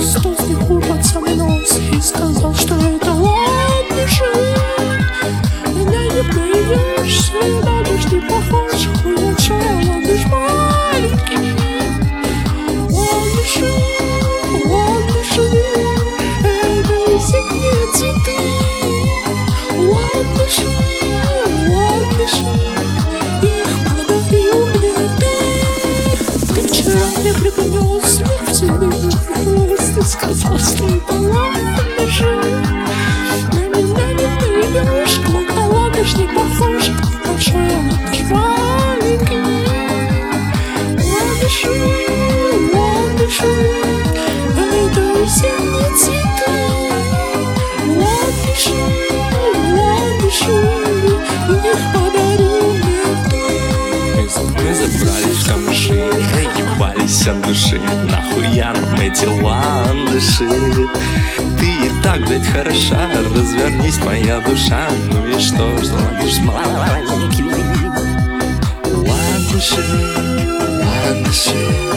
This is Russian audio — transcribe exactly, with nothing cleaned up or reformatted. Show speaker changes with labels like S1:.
S1: Кто с них урваться нос и сказал, что это латыши. Меня не появишься, латыш не похож, хуяча, латыш маленький. Латыши, латыши, это зимние цветы. Латыши, латыши, их подарил мне ты. Ты вчера мне преподнес смертельный вопрос. Ты сказал, что это латыши. На меня не найдешь, на латыш не похож, большой латыш маленький. Латыши, латыши, это зимние цветы. Латыши, латыши, их подарил мне ты.
S2: Мы забрались в камыши, наебались от души. Нахуя нам эти ландыши? Ты и так, блядь, хороша, развернись, моя душа. Ну и что, что ландыш маленький? Ландыши, ландыши.